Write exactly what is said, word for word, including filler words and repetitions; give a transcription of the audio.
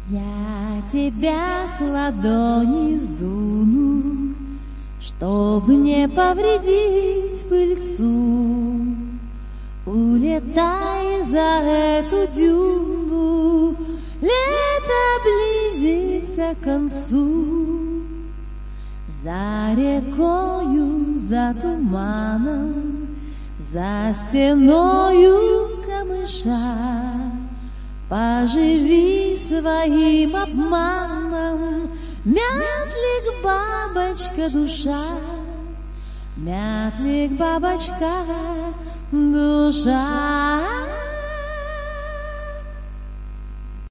Я тебя с ладони сдуну, чтоб не повредить пыльцу. Улетай за эту дюну, лето близится к концу. За рекою, за туманом, за стеною камыша поживи своим обманом, мятлик, бабочка, душа, мятлик, бабочка, душа.